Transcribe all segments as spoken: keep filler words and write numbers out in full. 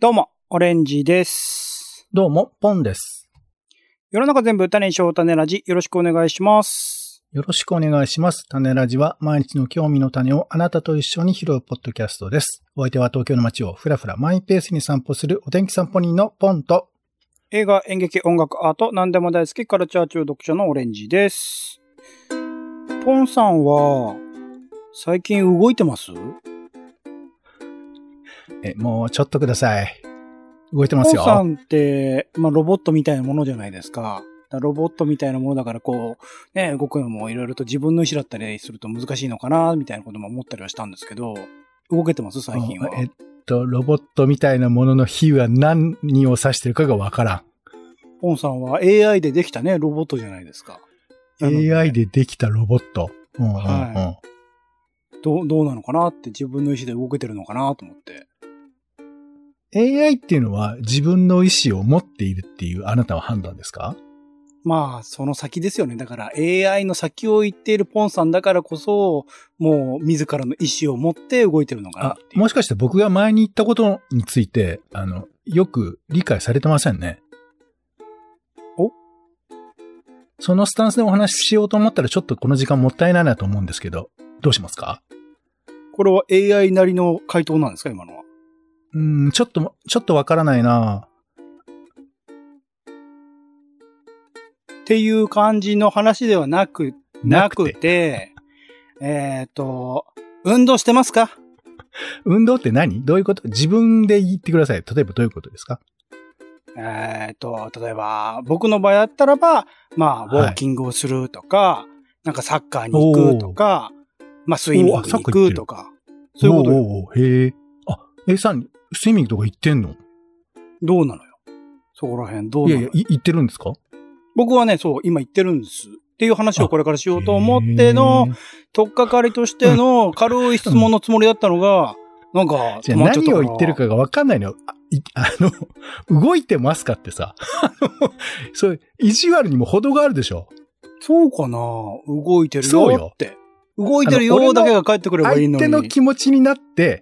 どうも、オレンジです。 どうも、ポンです。 世の中全部種にしよう種ラジ、よろしくお願いします。 よろしくお願いします。種ラジは毎日の興味の種をあなたと一緒に拾うポッドキャストです。お相手は東京の街をふらふらマイペースに散歩するお天気散歩人のポンと、 映画、演劇、音楽、アート、何でも大好きカルチャー中毒者のオレンジです。ポンさんは、最近動いてます？ え、もうちょっとください。動いてますよ。 ポンさんって、まあ、ロボットみたいなものじゃないですか。ロボットみたいなものだからこう、ね、動くのもいろいろと自分の意思だったりすると難しいのかな、みたいなことも思ったりはしたんですけど、動けてます最近は。 えっと、ロボットみたいなものの比は何を指してるかがわからん。 ポンさんは エーアイ でできたね、ロボットじゃないですか。 エーアイ でできたロボット。うんうんうん、 はい。どう、どうなのかなって自分の意思で動けてるのかなと思って。 エーアイ っていうのは自分の意思を持っているっていうあなたは判断ですか？ まあ、その先ですよね。だから エーアイ の先を言っているポンさんだからこそ、もう自らの意思を持って動いてるのかなっていう。 あ、もしかして僕が前に言ったことについて、あの、よく理解されてませんね。 お？ そのスタンスでお話ししようと思ったらちょっとこの時間もったいないなと思うんですけど、どうしますか？ これは エーアイ なりの回答なんですか今のは。 うーん、ちょっと、ちょっとわからないな。 っていう感じの話ではなく、なくて、えっと、運動してますか？ 運動って何？どういうこと？自分で言ってください。例えばどういうことですか？ えっと、例えば、僕の場合だったらば、まあ、ウォーキングをするとか、はい、なんかサッカーに行くとか、まあ、スイミングに行くとか、そういうことよ。 おーへえ。あ、え、さん、スイミングとか行ってんの？ どうなのよ。そこら辺どうなのよ。 いやいや、行ってるんですか？ 僕はね、そう、今行ってるんです。っていう話をこれからしようと思っての、とっかかりとしての軽い質問のつもりだったのが、なんか、 じゃあ何を言ってるかがわかんないのよ。あ、いあの、動いてますかってさ、あの、そう、意地悪にも程があるでしょ。 そうかな？動いてるよって。動いてるよだけが返ってくればいいのに。 相手の気持ちになって、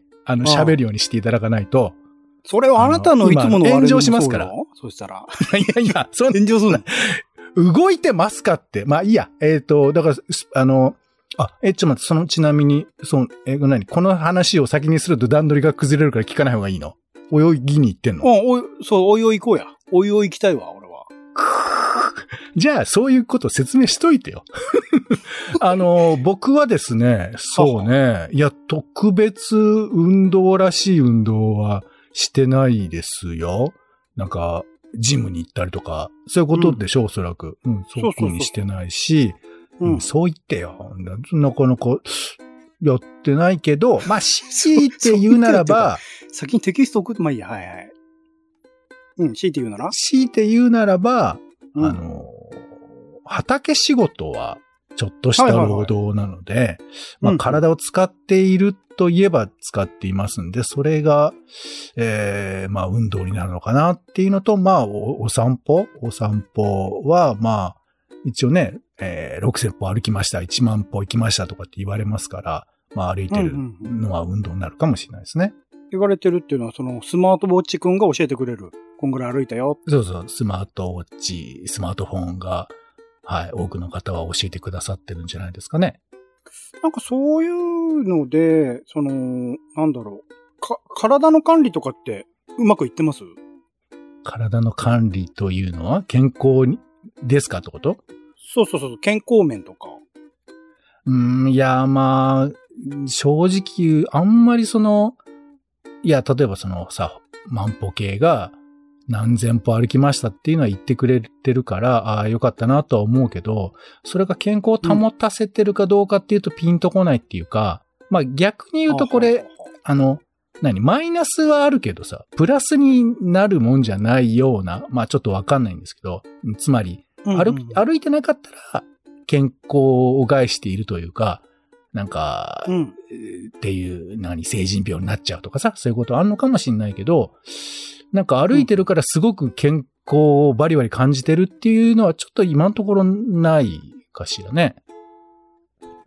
あの、喋るようにしていただかないと。 それはあなたのいつもの炎上しますから。 そしたら。 いやいや、そんな。 炎上するの。動いてますかって。まあいいや。えっと、だから、あの、あ、え、ちょっと待って、その、ちなみに、その、え、何この話を先にすると段取りが崩れるから聞かない方がいいの？泳ぎに行ってんの？ うん、おい、そう、おいおい行こうや。おいおい行きたいわ、俺は。 じゃあ、そういうこと説明しといてよ。あの、僕はですね、そうね、いや、特別運動らしい運動はしてないですよ。なんか、ジムに行ったりとか、そういうことでしょう、うん、おそらく。うん、そういうにしてないし、うんうん、そう言ってよ。なかなか、やってないけど、まあ、強いて言うならば、 先にテキスト送って、まあいいや、はいはい。うん、強いて言うなら強いて言うならば、うん、あの、畑仕事は、ちょっとした労働なので、はいはいはい、まあ、体を使っているといえば使っていますんで、それが、えー、まあ、運動になるのかなっていうのと、まあ、お、お散歩お散歩は、まあ、一応ね、えー、ろくせん歩歩きました、いちまん歩行きましたとかって言われますから、まあ、歩いてるのは運動になるかもしれないですね。 うんうんうん、言われてるっていうのは、その、スマートウォッチくんが教えてくれる。こんぐらい歩いたよ。 そうそう、スマートウォッチ、スマートフォンが、はい、多くの方は教えてくださってるんじゃないですかね。 なんかそういうので、その、なんだろう。か、体の管理とかってうまくいってます？ 体の管理というのは健康にですかってこと？ そうそうそう、健康面とか。 うーん、いや、まあ、正直、あんまりその、いや、例えばそのさ、万歩計が何千歩歩きましたっていうのは言ってくれてるから、ああ、よかったなとは思うけど、それが健康を保たせてるかどうかっていうとピンとこないっていうか、うん、まあ逆に言うとこれ、あの、何マイナスはあるけどさ、プラスになるもんじゃないような、まあちょっとわかんないんですけど、つまり、歩、うんうん、歩いてなかったら健康を害しているというか、なんか、うん、っていう、何、成人病になっちゃうとかさ、そういうことあるのかもしれないけど、なんか歩いてるからすごく健康をバリバリ感じてるっていうのはちょっと今のところないかしらね。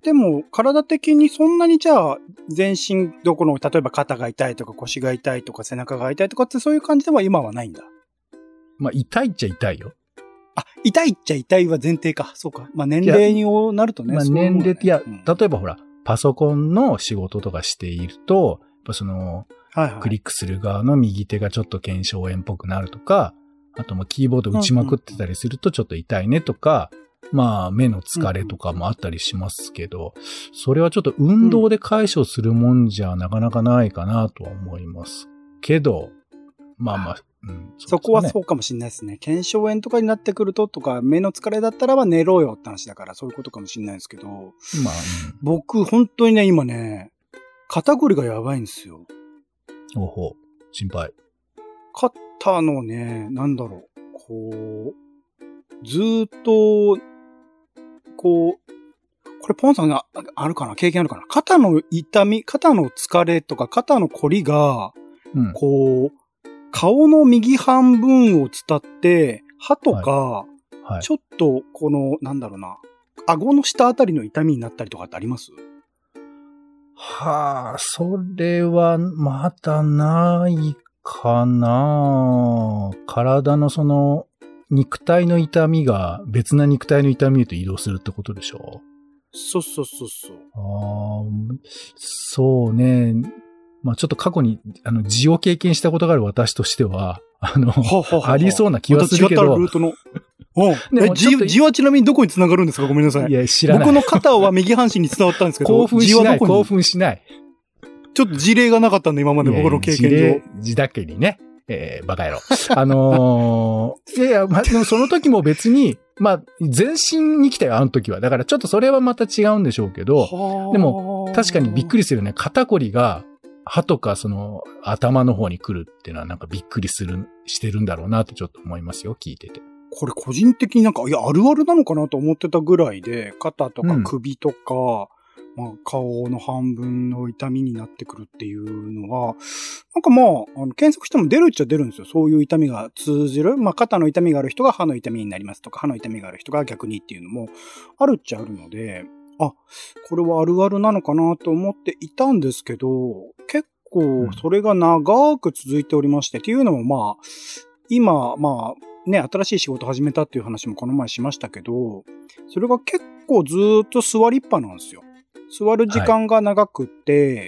でも、体的にそんなにじゃあ、全身どこの、例えば肩が痛いとか腰が痛いとか背中が痛いとかってそういう感じでは今はないんだ。 まあ、痛いっちゃ痛いよ。 あ、痛いっちゃ痛いは前提か。そうか。まあ、年齢になるとね。 まあ、年齢って、いや、 うん、 例えばほら、パソコンの仕事とかしていると、やっぱその、 はいはい、 クリックする側の右手がちょっと腱鞘炎っぽくなるとか、あともうキーボード打ちまくってたりするとちょっと痛いねとか、うんうん、まあ目の疲れとかもあったりしますけど、それはちょっと運動で解消するもんじゃなかなかないかなとは思いますけど、まあまあ、うん、 そ, ね、 そこはそうかもしれないですね。腱鞘炎とかになってくるととか、目の疲れだったらば寝ろよって話だからそういうことかもしれないですけど、まあ、うん、僕本当にね、今ね、肩こりがやばいんですよ。 おほう、心配。 肩のね、なんだろう、こう、ずーっと、こう、これポンさんがあるかな、経験あるかな、肩の痛み、肩の疲れとか肩のこりが、うん、こう、顔の右半分を伝って、歯とか、はいはい、ちょっとこの、なんだろうな、顎の下あたりの痛みになったりとかってあります？ はあ、それはまだないかな。体のその肉体の痛みが別な肉体の痛みへと移動するってことでしょ？ そうそうそうそう。 ああ、そうね。まあちょっと過去にあの痔を経験したことがある私としては、あの、はあはあはあ、ありそうな気はするけど。 また違ったルートの。うん。え、痔はちなみにどこに繋がるんですか？ごめんなさい。 いや、知らない。 僕の肩は右半身に伝わったんですけど、 興奮しない、興奮しない。 ちょっと事例がなかったんで、今まで僕の経験上。 事例、字だけにね。えー、バカ野郎。あのー、いやいや、まあ、その時も別に、まあ、全身に来たよ、あの時は。だからちょっとそれはまた違うんでしょうけど、でも、確かにびっくりするよね。肩こりが、歯とかその頭の方に来るっていうのはなんかびっくりする、してるんだろうなってちょっと思いますよ、聞いてて。 これ個人的になんか、いや、あるあるなのかなと思ってたぐらいで、肩とか首とか、うん、まあ、顔の半分の痛みになってくるっていうのは、なんかまあ、あの検索しても出るっちゃ出るんですよ。そういう痛みが通じる。まあ、肩の痛みがある人が歯の痛みになりますとか、歯の痛みがある人が逆にっていうのもあるっちゃあるので、あ、これはあるあるなのかなと思っていたんですけど、結構それが長く続いておりまして、うん、っていうのもまあ、今、まあ、ね、新しい仕事始めたっていう話もこの前しましたけど、それが結構ずーっと座りっぱなんですよ。座る時間が長くって、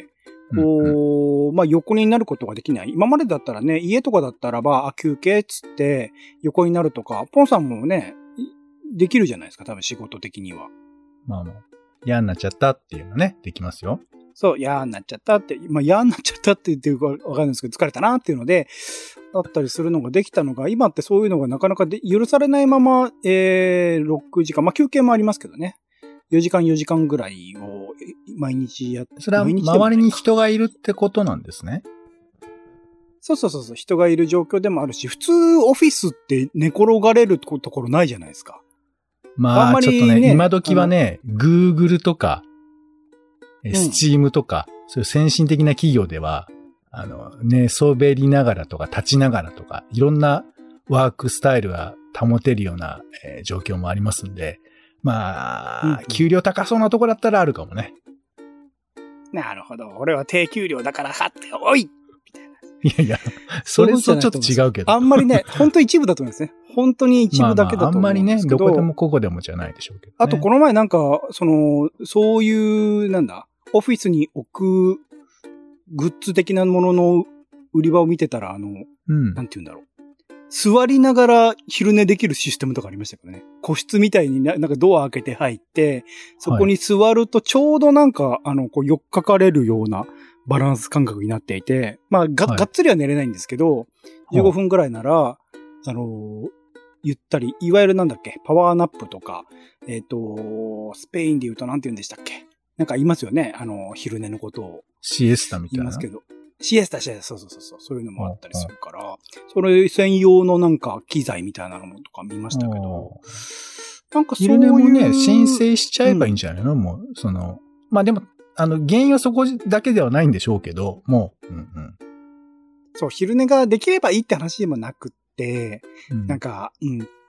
はい、こう、うんうん、まあ横になることができない。今までだったらね、家とかだったらば、あ、休憩っつって横になるとか、ポンさんもね、できるじゃないですか、多分仕事的には。 まあまあ、嫌になっちゃったっていうのね、できますよ。 そう、嫌になっちゃったって、まあ嫌になっちゃったって言ってるかわかんないですけど、疲れたなっていうので、だったりするのができたのが、今ってそういうのがなかなかで許されないまま、えー、ろくじかん、まあ休憩もありますけどね。よじかんよじかんぐらいを毎日やって。 それは周りに人がいるってことなんですね。 そうそうそうそう、人がいる状況でもあるし、普通オフィスって寝転がれるところないじゃないですか。 まあ、あんまりね、ちょっとね、今時はね、Google とか、Steam とか、うん、そういう先進的な企業では、あの、寝そべりながらとか、立ちながらとか、いろんなワークスタイルが保てるような、えー、状況もありますんで、まあ、うんうん、給料高そうなとこだったらあるかもね。 なるほど。俺は低給料だからはって、おいいやいや、それとちょっと違うけど。 あんまりね、本当一部だと思いますね。本当に一部だけだと思うんですけど。まあ、まあ、あんまりね、 どこでもここでもじゃないでしょうけど、ね。 あと、この前なんか、その、そういう、なんだ、オフィスに置くグッズ的なものの売り場を見てたら、あの、うん、なんて言うんだろう。座りながら昼寝できるシステムとかありましたけどね。個室みたいにな、なんかドア開けて入って、そこに座るとちょうどなんか、あの、こう、よっかかれるようなバランス感覚になっていて、まあ、が、はい、がっつりは寝れないんですけど、じゅうごふんぐらいなら、あの、ゆったり、いわゆるなんだっけ、パワーナップとか、えっと、スペインで言うとなんて言うんでしたっけ。なんか言いますよね。あの、昼寝のことを。 シエスタみたいな。 言いますけど。シエスタ、シエスタ、そうそうそう。そういうのもあったりするから、それ専用のなんか機材みたいなのとか見ましたけど、なんかそういう。 昼寝もね、申請しちゃえばいいんじゃないの、うん、もう、その、まあでも、あの、原因はそこだけではないんでしょうけど、もう、うんうん。 そう、昼寝ができればいいって話でもなくって、うん、なんか、うん。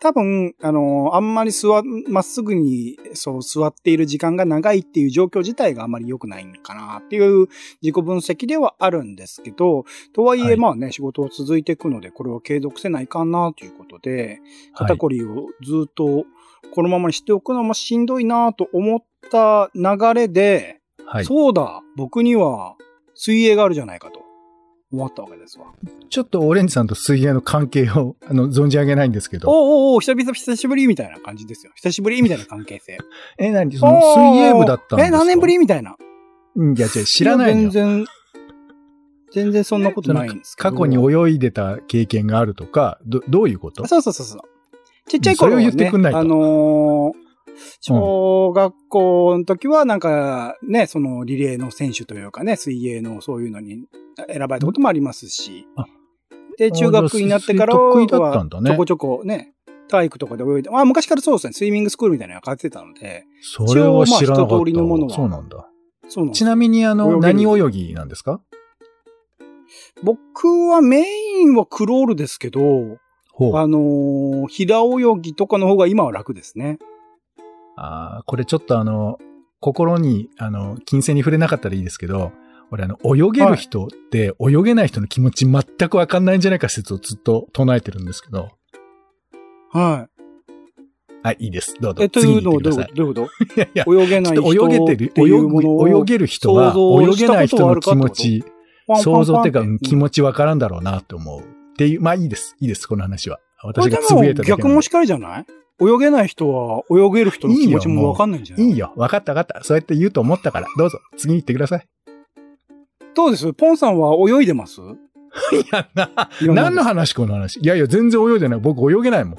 多分、あの、あんまり座、まっすぐに、そう、座っている時間が長いっていう状況自体があんまり良くないんかなっていう自己分析ではあるんですけど、とはいえ、 はいまあね、仕事を続いていくので、これは継続せないかんなということで、肩こりをずっとこのままにしておくのもしんどいなと思った流れで、 はい。 そうだ、僕には水泳があるじゃないかと思ったわけですわ。 ちょっとオレンジさんと水泳の関係を、あの、存じ上げないんですけど。 おうおうおう、久々、久しぶりみたいな感じですよ。久しぶりみたいな関係性。 え、何その水泳部だったんですか？ え、何年ぶりみたいな。 うん、いや、違う、知らないのよ。 全然、全然そんなことないんですけど。 過去に泳いでた経験があるとか、ど、どういうこと？ そうそうそうそう。ちっちゃい頃は、ね、 それを言ってくんないと。 あのー、小学校の時はなんかね、そのリレーの選手というかね、水泳のそういうのに選ばれたこともありますし。で、中学になってからは、ちょこちょこね、体育とかで泳いで、まあ昔からそうですね、スイミングスクールみたいなのが通ってたので、 それは知らなかった。 一応まあ一通りのものは。 そうなんだ。 そうなんちなみにあの、何泳ぎなんですか？ 僕はメインはクロールですけど、あのー、平泳ぎとかの方が今は楽ですね。 ああ、これちょっとあの、心に、あの、金銭に触れなかったらいいですけど、俺あの、泳げる人って泳げない人の気持ち全くわかんないんじゃないか説をずっと唱えてるんですけど。 はい。 はい、いいです。どうぞ。 え、というのはどういうことどういうこといやいや、 泳げない人泳げてる、泳ぐ、泳げる人は、泳げない人の気持ち、想像っていうか、気持ちわからんだろうなって思う。っていう、まあいいです。いいです、この話は。私がつぶやいただけなんで。 逆もしかりじゃない？泳げない人は、泳げる人の気持ちもわかんないんじゃない？ いいよ、わかったわかった。そうやって言うと思ったから、どうぞ、次に行ってください。 どうです？ポンさんは泳いでます？いや、な、何の話この話。いやいや、全然泳いでない。僕泳げないもん。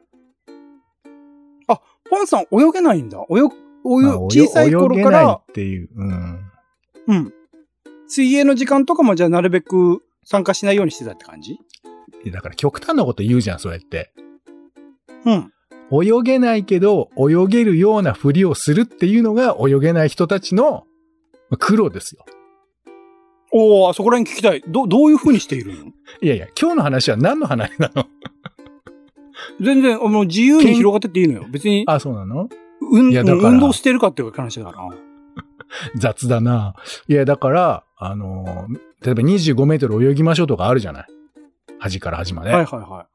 あ、ポンさん泳げないんだ。泳、泳、小さい頃から。泳げないっていう。うん。 うん。水泳の時間とかもじゃあなるべく参加しないようにしてたって感じ？ だから極端なこと言うじゃん、そうやって。 うん。 泳げないけど、泳げるようなふりをするっていうのが泳げない人たちの苦労ですよ。 おー、そこら辺聞きたい。ど、どういうふうにしているの？ いやいや、今日の話は何の話なの？ 全然、もう自由に広がってっていいのよ。別に。 あ、そうなの？ うん、いやだから運動してるかっていう話だから。 雑だな。いや、だから、あの、例えばにじゅうごメートル泳ぎましょうとかあるじゃない。端から端まで。 はいはいはい。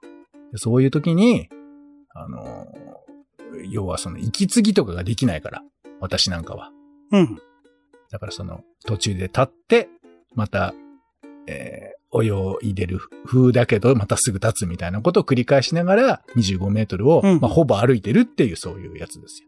そういう時に、あの、要はその息継ぎとかができないから。私なんかは。 うん。 だからその途中で立って、また、えー、泳いでる風だけど、またすぐ立つみたいなことを繰り返しながら、にじゅうごメートルを、うん、まあ、ほぼ歩いてるっていうそういうやつですよ。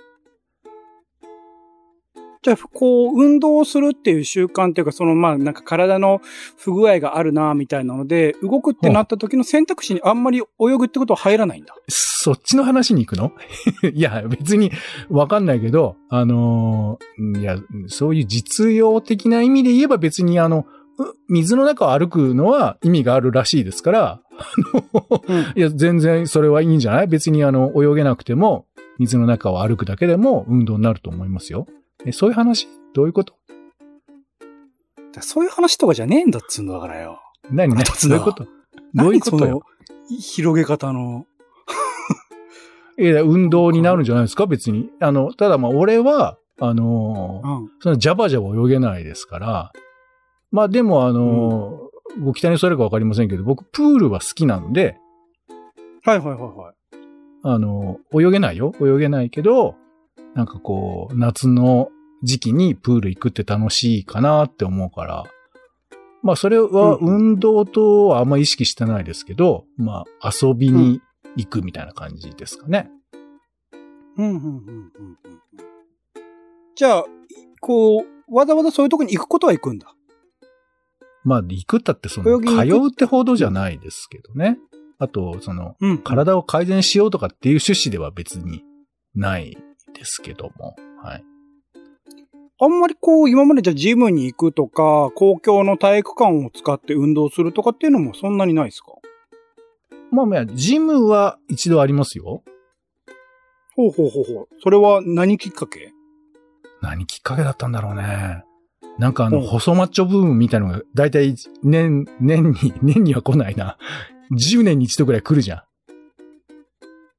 じゃあ、こう、運動するっていう習慣っていうか、その、まあ、なんか体の不具合があるな、みたいなので、動くってなった時の選択肢にあんまり泳ぐってことは入らないんだ。 そっちの話に行くの？いや、別にわかんないけど、あのー、いや、そういう実用的な意味で言えば別にあの、水の中を歩くのは意味があるらしいですから、うん、いや、全然それはいいんじゃない？別にあの、泳げなくても、水の中を歩くだけでも運動になると思いますよ。え、そういう話？どういうこと？ そういう話とかじゃねえんだっつうのだからよ。 何何？どういうこと？どういうことよ？ 広げ方の。 いや、運動になるんじゃないですか別に。あの、ただまあ俺は、あのー、うん、そのジャバジャバ泳げないですから、まあでもあのー、うん、ご期待にそれかわかりませんけど、僕プールは好きなので、 はいはいはいはい。 あのー、泳げないよ。泳げないけど、なんかこう、夏の時期にプール行くって楽しいかなって思うから、まあそれは運動とはあんま意識してないですけど、うん、まあ遊びに行くみたいな感じですかね。 うん、うん、うん、うん。じゃあ、こう、わざわざそういうとこに行くことは行くんだ。 まあ行くったってその、通うってほどじゃないですけどね。あと、その、うん、体を改善しようとかっていう趣旨では別にないですけども。はい。 あんまりこう、今までじゃジムに行くとか、公共の体育館を使って運動するとかっていうのもそんなにないですか？ まあまあ、ジムは一度ありますよ。 ほうほうほうほう。それは何きっかけ？ 何きっかけだったんだろうね。なんかあの、細マッチョブームみたいなのが、だいたい年、年に、年には来ないな。じゅうねんに一度ぐらい来るじゃん。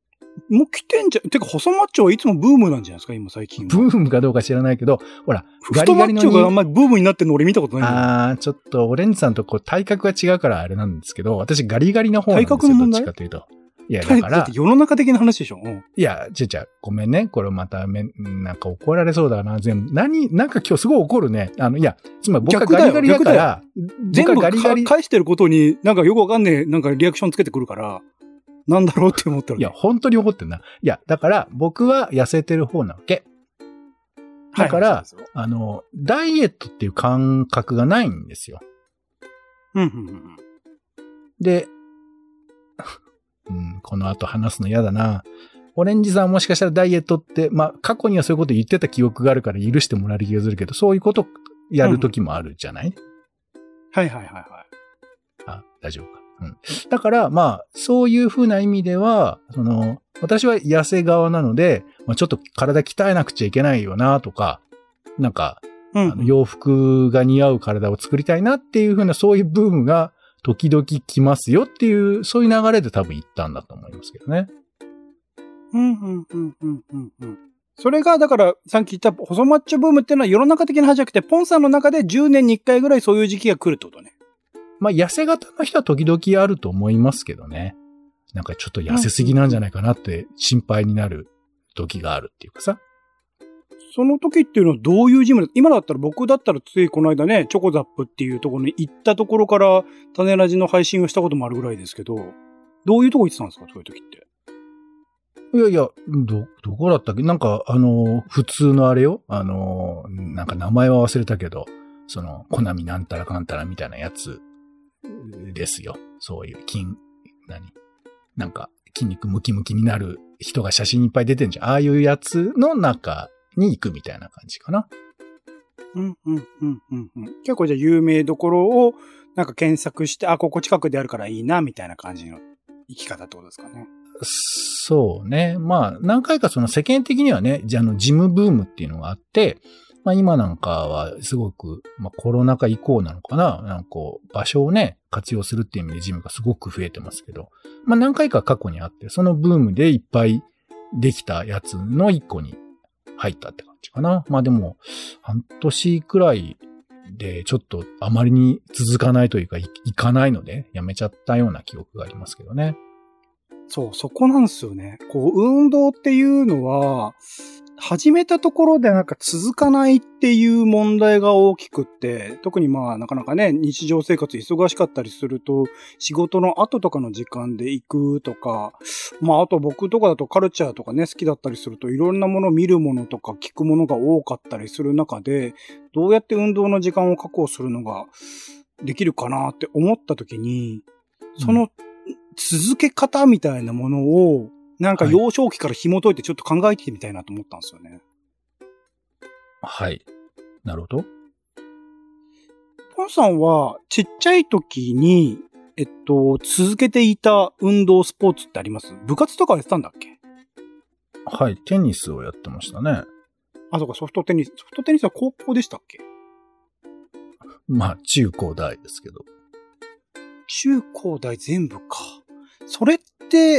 もう来てんじゃん。てか、細マッチョはいつもブームなんじゃないですか、今最近は。 ブームかどうか知らないけど、ほら、ガリガリの太マッチョがあんまりブームになってるの俺見たことないんだよ。 あー、ちょっとオレンジさんとこう体格が違うからあれなんですけど、私ガリガリの方なんですよ。 体格の問題どっちかというと。いや、だから。 世の中的な話でしょ。うん、 いや、ちゃちゃ、ごめんね。これまため、なんか怒られそうだな、全部。何、なんか今日すごい怒るね。あの、いや、つまり僕はガリガリだから、 全部ガリガリ返してることになんかよくわかんねえ、なんかリアクションつけてくるから、なんだろうって思ったら、ね。 いや、本当に怒ってんな。いや、だから僕は痩せてる方なわけ。だから、はい、あの、ダイエットっていう感覚がないんですよ。 うんうんうん、 で、うん、この後話すの嫌だな。オレンジさんもしかしたらダイエットって、まあ、過去にはそういうこと言ってた記憶があるから許してもらえる気がするけど、そういうことやるときもあるじゃない、うん、 はいはいはいはい。 あ、大丈夫か。うん。だから、まあ、そういうふうな意味では、その、私は痩せ側なので、まあ、ちょっと体鍛えなくちゃいけないよなとか、なんか、うん、あの洋服が似合う体を作りたいなっていうふうな、そういうブームが、時々来ますよっていう、そういう流れで多分行ったんだと思いますけどね。 うん、うん、うん、うん、うん。それが、だから、さっき言った細マッチョブームっていうのは世の中的な話じゃなくて、ポンさんの中でじゅうねんにいっかいぐらいそういう時期が来るってことね。 まあ、痩せ型の人は時々あると思いますけどね。なんかちょっと痩せすぎなんじゃないかなって心配になる時があるっていうかさ。 その時っていうのはどういうジムですか？今だったら僕だったらついこの間ね、チョコザップっていうところに行ったところから種ラジの配信をしたこともあるぐらいですけど、どういうとこ行ってたんですか？そういう時って。 いやいや、ど、どこだったっけ？なんか、あの、普通のあれよ。あの、なんか名前は忘れたけど、その、コナミなんたらかんたらみたいなやつですよ。そういう筋、何？なんか、筋肉ムキムキになる人が写真いっぱい出てんじゃん。ああいうやつの中に行くみたいな感じかな。 うん、うん、うん、うん。結構じゃあ有名どころをなんか検索して、あ、ここ近くであるからいいな、みたいな感じの生き方ってことですかね。 そうね。まあ、何回かその世間的にはね、じゃあの、ジムブームっていうのがあって、まあ今なんかはすごく、まあコロナ禍以降なのかな、なんかこう、場所をね、活用するっていう意味でジムがすごく増えてますけど、まあ何回か過去にあって、そのブームでいっぱいできたやつの一個に入ったって感じかな。まあでも、半年くらいでちょっとあまりに続かないというか、い, いかないので、やめちゃったような記憶がありますけどね。 そう、そこなんですよね。こう、運動っていうのは、始めたところでなんか続かないっていう問題が大きくって、特にまあなかなかね、日常生活忙しかったりすると、仕事の後とかの時間で行くとか、まああと僕とかだとカルチャーとかね、好きだったりするといろんなもの見るものとか聞くものが多かったりする中で、どうやって運動の時間を確保するのができるかなって思った時に、その続け方みたいなものを、なんか幼少期から紐解いてちょっと考えてみたいなと思ったんですよね。 はい。なるほど。 ポンさんはちっちゃい時に、えっと、続けていた運動スポーツってあります？部活とかやってたんだっけ？ はい、テニスをやってましたね。 あ、そうか、ソフトテニス。ソフトテニスは高校でしたっけ？ まあ、中高大ですけど。 中高大全部か。それって、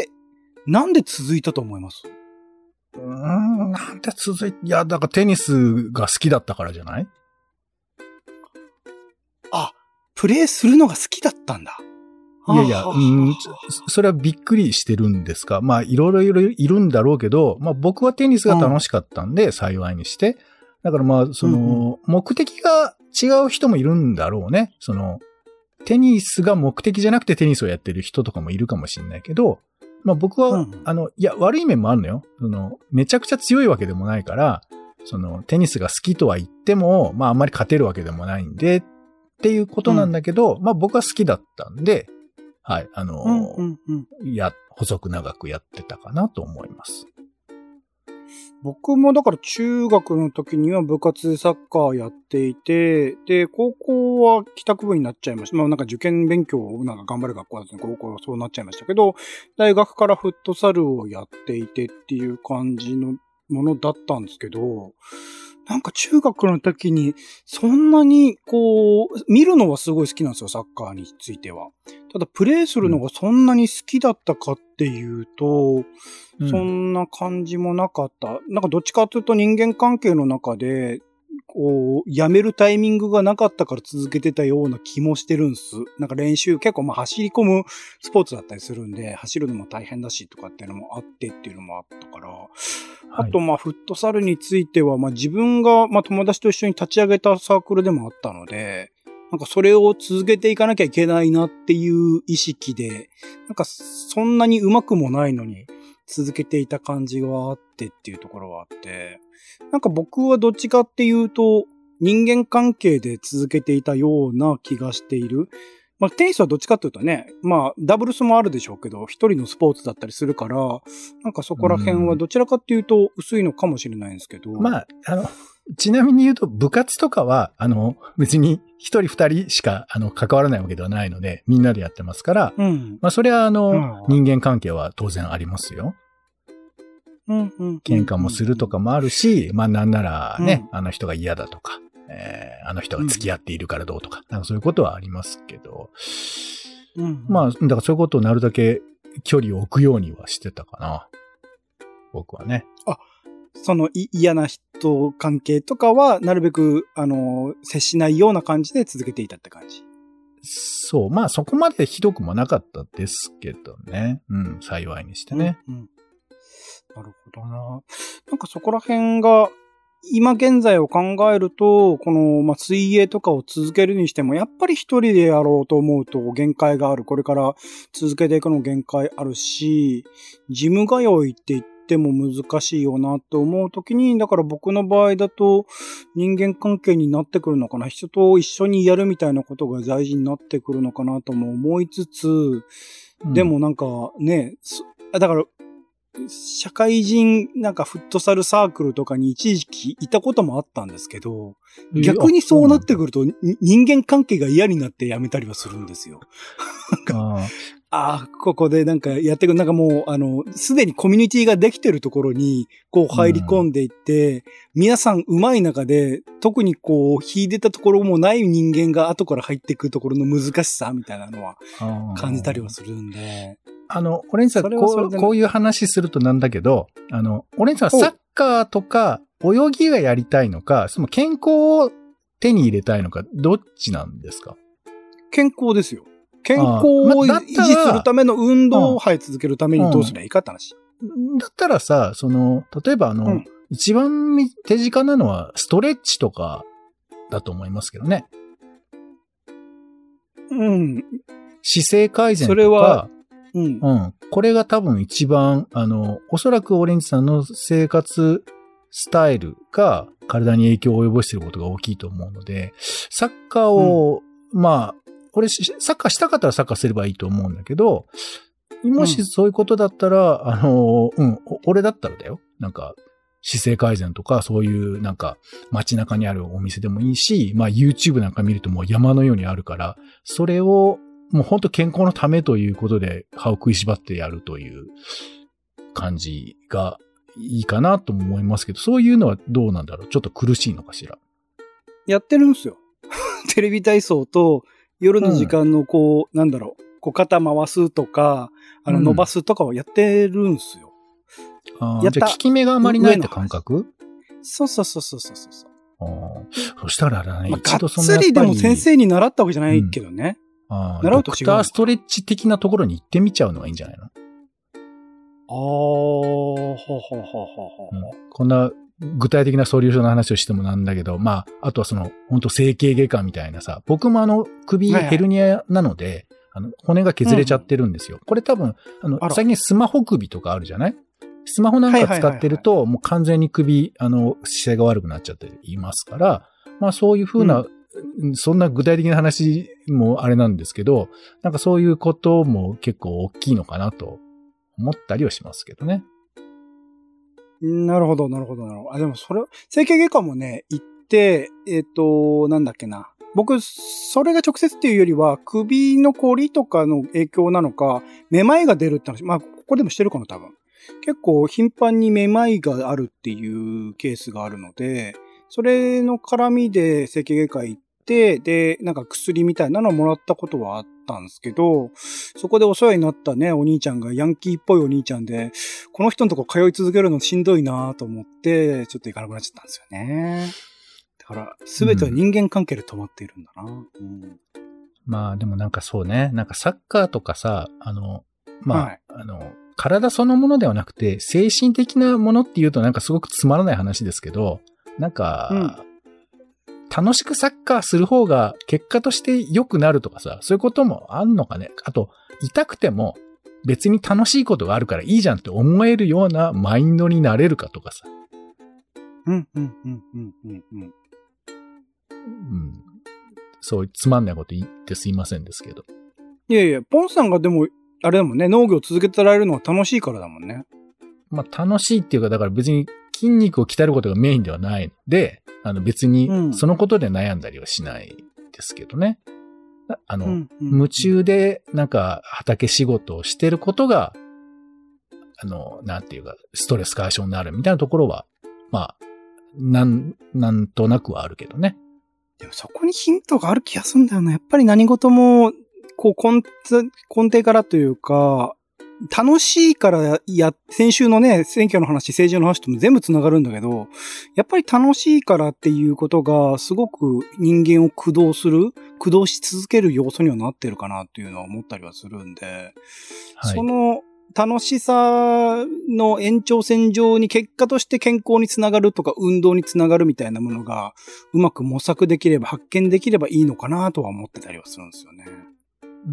なんで続いたと思います？ うーん、なんで続いて、いや、だからテニスが好きだったからじゃない？ あ、プレイするのが好きだったんだ。 いやいや、うん、それはびっくりしてるんですか？まあ、いろいろいろいるんだろうけど、まあ僕はテニスが楽しかったんで、うん、幸いにして。だからまあ、その、うんうん、目的が違う人もいるんだろうね。その、テニスが目的じゃなくてテニスをやってる人とかもいるかもしれないけど、まあ僕は、うん、あの、いや、悪い面もあるのよ。その、めちゃくちゃ強いわけでもないから、その、テニスが好きとは言っても、まああんまり勝てるわけでもないんで、っていうことなんだけど、うん、まあ僕は好きだったんで、はい、あの、うんうんうん、や、細く長くやってたかなと思います。 僕もだから中学の時には部活でサッカーやっていて、で、高校は帰宅部になっちゃいました。まあなんか受験勉強をなんか頑張る学校だったので、高校はそうなっちゃいましたけど、大学からフットサルをやっていてっていう感じのものだったんですけど、 なんか中学の時に、そんなに、こう、見るのはすごい好きなんですよ、サッカーについては。ただ、プレイするのがそんなに好きだったかっていうと、うん、そんな感じもなかった。なんかどっちかというと人間関係の中で、こう、やめるタイミングがなかったから続けてたような気もしてるんです。なんか練習、結構まあ走り込むスポーツだったりするんで、走るのも大変だしとかっていうのもあってっていうのもあったから、はい、あとまあフットサルについては、まあ自分がまあ友達と一緒に立ち上げたサークルでもあったので、なんかそれを続けていかなきゃいけないなっていう意識で、なんかそんなに上手くもないのに続けていた感じがあってっていうところはあって、なんか僕はどっちかっていうと人間関係で続けていたような気がしている。まあテニスはどっちかっていうとね、まあダブルスもあるでしょうけど、一人のスポーツだったりするから、なんかそこら辺はどちらかっていうと薄いのかもしれないんですけど。 まあ、あの、ちなみに言うと部活とかは、あの、別に一人二人しか、あの、関わらないわけではないので、みんなでやってますから、うん、まあそれはあの、うん、人間関係は当然ありますよ。 うんうん、 喧嘩もするとかもあるし、まあなんならね、うん、あの人が嫌だとか、えー、あの人が付き合っているからどうとか、うん、なんかそういうことはありますけど、うん、まあ、だからそういうことをなるだけ距離を置くようにはしてたかな。僕はね。 あ、その嫌な人関係とかは、なるべく、あの、接しないような感じで続けていたって感じ。 そう。まあそこまでひどくもなかったですけどね。うん、幸いにしてね。 うんうんなるほどな。なんかそこら辺が、今現在を考えると、この、まあ、水泳とかを続けるにしても、やっぱり一人でやろうと思うと限界がある。これから続けていくの限界あるし、ジム通いって言っても難しいよなと思うときに、だから僕の場合だと人間関係になってくるのかな。人と一緒にやるみたいなことが大事になってくるのかなとも思いつつ、うん、でもなんかね、だから、社会人なんかフットサルサークルとかに一時期いたこともあったんですけど、逆にそうなってくると人間関係が嫌になってやめたりはするんですよ。ああ、ここでなんかやってくる、なんかもうあの、すでにコミュニティができてるところにこう入り込んでいって、うん、皆さん上手い中で特にこう秀でたところもない人間が後から入っていくところの難しさみたいなのは感じたりはするんで。 あの、オレンジさん、こう、こういう話するとなんだけど、あの、オレンジさんはサッカーとか泳ぎがやりたいのか、その健康を手に入れたいのか、どっちなんですか？ 健康ですよ。健康を維持するための運動を、はい、続けるためにどうすればいいかって話。 だったらさ、その、例えばあの、うん、一番手近なのはストレッチとかだと思いますけどね。 うん。 姿勢改善とか、それはうん。うん。これが多分一番、あの、おそらくオレンジさんの生活スタイルが体に影響を及ぼしていることが大きいと思うので、サッカーを、うん、まあ、これ、サッカーしたかったらサッカーすればいいと思うんだけど、もしそういうことだったら、うん、あの、うん、俺だったらだよ。なんか、姿勢改善とか、そういうなんか街中にあるお店でもいいし、まあ YouTube なんか見るともう山のようにあるから、それをもう本当健康のためということで歯を食いしばってやるという感じがいいかなとも思いますけど、そういうのはどうなんだろう？ちょっと苦しいのかしら？ やってるんですよ。テレビ体操と夜の時間のこう、うん、なんだろう、こう肩回すとか、あの伸ばすとかをやってるんですよ。 あやったじゃあ効き目があまりないって感覚？ そうそうそうそうそうそう。 あそしたらね、 まあ、一度そのやっぱり。がっつりでも先生に習ったわけじゃないけどね。 うん、あ習うと違う。ドクターストレッチ的なところに行ってみちゃうのがいいんじゃないの？ああ、ほほほほほ、 うん。こんな具体的なソリューションの話をしてもなんだけど、まあ、あとはその、本当整形外科みたいなさ、僕もあの、首ヘルニアなので、はいはい、あの、骨が削れちゃってるんですよ。うん、これ多分、あの、最近スマホ首とかあるじゃない？スマホなんか使ってると、もう完全に首、あの、姿勢が悪くなっちゃっていますから、まあそういうふうな、うん、そんな具体的な話もあれなんですけど、なんかそういうことも結構大きいのかなと思ったりはしますけどね。 なるほど、なるほど、なるほど。あ、でもそれ、整形外科もね、行って、えっと、なんだっけな。僕、それが直接っていうよりは、首のこりとかの影響なのか、めまいが出るって話、まあ、ここでもしてるかな、多分。結構頻繁にめまいがあるっていうケースがあるので、 それの絡みで整形外科行って、で、なんか薬みたいなのをもらったことはあったんですけど、そこでお世話になったね、お兄ちゃんがヤンキーっぽいお兄ちゃんで、この人のとこ通い続けるのしんどいなと思って、ちょっと行かなくなっちゃったんですよね。だから、すべては人間関係で止まっているんだな。うんうん、 まあでもなんかそうね、なんかサッカーとかさ、あの、まあ、はい、あの、体そのものではなくて、精神的なものっていうとなんかすごくつまらない話ですけど、なんか、うん、楽しくサッカーする方が結果として良くなるとかさ、そういうこともあんのかね。あと、痛くても別に楽しいことがあるからいいじゃんって思えるようなマインドになれるかとかさ。 うん、うん、うん、うん、うん、うん。 うん。そうつまんないこと言ってすいませんですけど。 いやいや、ポンさんがでも、あれだもんね、農業を続けてられるのは楽しいからだもんね。 まあ楽しいっていうか、だから別に筋肉を鍛えることがメインではないので、あの別にそのことで悩んだりはしないですけどね。うん、あの、うんうんうん、夢中でなんか畑仕事をしてることが、あの、なんていうか、ストレス解消になるみたいなところは、まあ、なん、なんとなくはあるけどね。 でもそこにヒントがある気がするんだよな。やっぱり何事も、こう根、根底からというか、楽しいからや、先週のね、選挙の話、政治の話とも全部つながるんだけど、やっぱり楽しいからっていうことが、すごく人間を駆動する、駆動し続ける要素にはなってるかなっていうのは思ったりはするんで、はい、その楽しさの延長線上に結果として健康につながるとか運動につながるみたいなものがうまく模索できれば発見できればいいのかなとは思ってたりはするんですよね。 うん。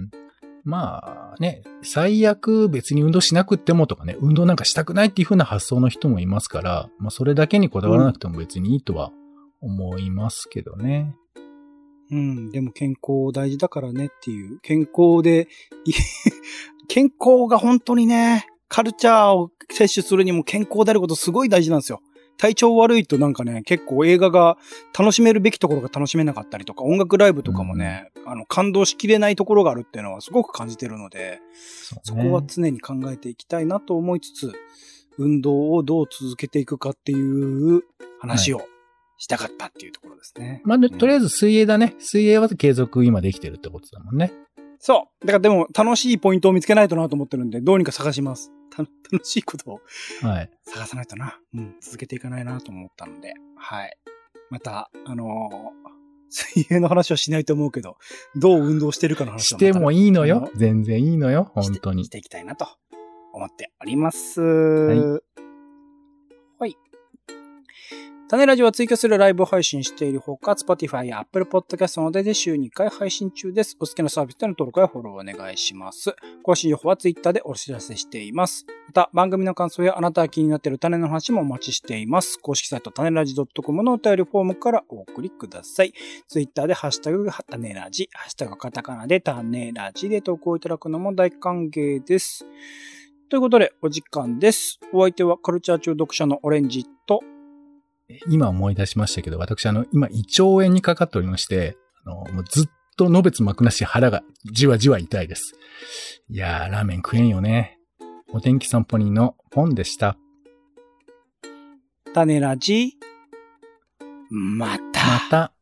まあね、最悪別に運動しなくってもとかね、運動なんかしたくないっていう風な発想の人もいますから、まあそれだけにこだわらなくても別にいいとは思いますけどね。 うん、うん、でも健康大事だからねっていう、健康で、健康が本当にね、カルチャーを摂取するにも健康であることすごい大事なんですよ。体調悪いとなんかね、結構映画が楽しめるべきところが楽しめなかったりとか、音楽ライブとかもね、うん、あの、感動しきれないところがあるっていうのはすごく感じてるので、そ, ね、そこは常に考えていきたいなと思いつつ、運動をどう続けていくかっていう話をしたかったっていうところですね。はい、 まあ、うん、とりあえず水泳だね。水泳は継続今できてるってことだもんね。 そう。だからでも楽しいポイントを見つけないとなと思ってるんで、どうにか探します。楽しいことを探さないとな、はい、うん、続けていかないなと思ったので、はい。また、あのー、水泳の話はしないと思うけど、どう運動してるかの話をしてもいいのよ。全然いいのよ。本当に。 していきたいなと思っております。はい。はい。種ラジオは追加するライブ配信しているほか、Spotify や Apple Podcast などで週にかい配信中です。お好きなサービスでの登録やフォローお願いします。更新情報は Twitter でお知らせしています。また、番組の感想やあなたが気になっている種の話もお待ちしています。公式サイト種ラジ .com のお便りフォームからお送りください。Twitter でハッシュタグ種ラジ、ハッシュタグカタカナで種ラジで投稿いただくのも大歓迎です。ということで、お時間です。お相手はカルチャー中毒者のオレンジと、 今思い出しましたけど、私あの、今胃腸炎にかかっておりまして、あの、もうずっとのべつ幕なし腹がじわじわ痛いです。いやー、ラーメン食えんよね。お天気散歩人のポンでした。 種ラジ、また。 また。